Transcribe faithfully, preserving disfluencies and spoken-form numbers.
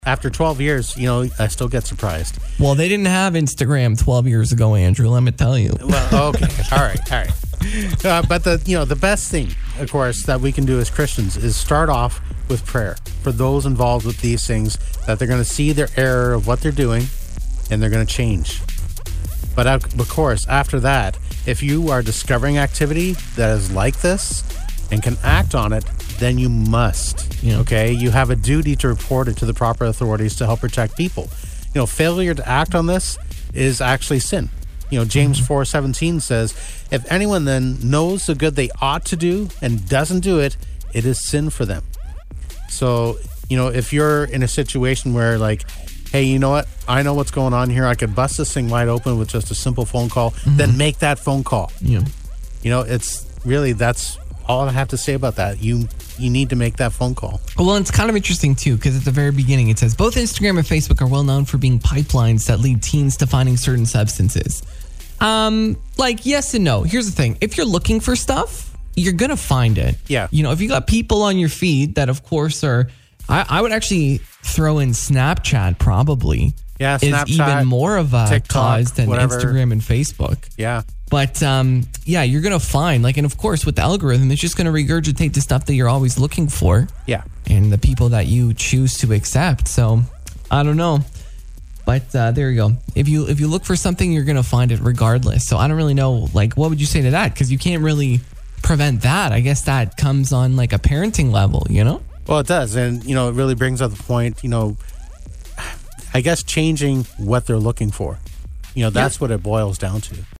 After twelve years, you know, I still get surprised. Well, they didn't have Instagram twelve years ago, Andrew. Let me tell you. Well, okay. all right. All right. Uh, but the, you know, the best thing, of course, that we can do as Christians is start off with prayer for those involved with these things, that they're going to see their error of what they're doing and they're going to change. But of course, after that, if you are discovering activity that is like this and can act on it, then you must. Yeah. Okay? You have a duty to report it to the proper authorities to help protect people. You know, failure to act on this is actually sin. You know, James mm-hmm. four seventeen says, if anyone then knows the good they ought to do and doesn't do it, it is sin for them. So, you know, if you're in a situation where, like, hey, you know what? I know what's going on here. I could bust this thing wide open with just a simple phone call. Mm-hmm. Then make that phone call. Yeah. You know, it's really, that's all I have to say about that. You you need to make that phone call. Well, it's kind of interesting, too, because at the very beginning, it says, both Instagram and Facebook are well known for being pipelines that lead teens to finding certain substances. Um, like, yes and no. Here's the thing. If you're looking for stuff, you're going to find it. Yeah. You know, if you got people on your feed that, of course, are... I, I would actually throw in Snapchat, probably. Yeah, Snapchat. Is even more of a TikTok, cause than whatever. Instagram and Facebook. Yeah. But, um, yeah, you're going to find, like, and of course, with the algorithm, it's just going to regurgitate the stuff that you're always looking for. Yeah. And the people that you choose to accept. So, I don't know. But uh, there you go. If you if you look for something, you're going to find it regardless. So, I don't really know, like, what would you say to that? Because you can't really prevent that. I guess that comes on, like, a parenting level, you know? Well, it does. And, you know, it really brings up the point, you know, I guess changing what they're looking for. You know, that's yeah. what it boils down to.